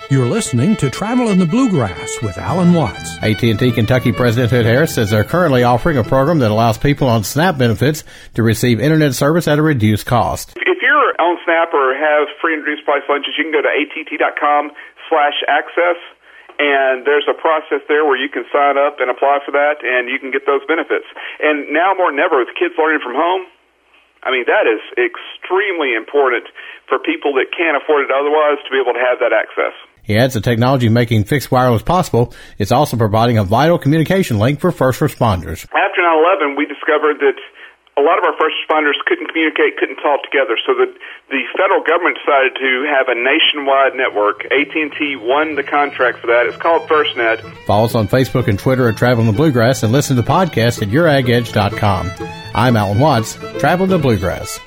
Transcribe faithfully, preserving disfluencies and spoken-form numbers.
You're listening to Travel in the Bluegrass with Alan Watts. A T and T Kentucky President Hood Harris says they're currently offering a program that allows people on SNAP benefits to receive internet service at a reduced cost. If you're on SNAP or have free and reduced price lunches, you can go to att.com slash access, and there's a process there where you can sign up and apply for that, and you can get those benefits. And now more than ever, with kids learning from home, I mean, that is extremely important for people that can't afford it otherwise to be able to have that access. He adds the technology making fixed wireless possible. It's also providing a vital communication link for first responders. After nine eleven, we discovered that a lot of our first responders couldn't communicate, couldn't talk together, so that the federal government decided to have a nationwide network. A T and T won the contract for that. It's called FirstNet. Follow us on Facebook and Twitter at Travel in the Bluegrass and listen to the podcast at your ag edge dot com. I'm Alan Watts, Travel in the Bluegrass.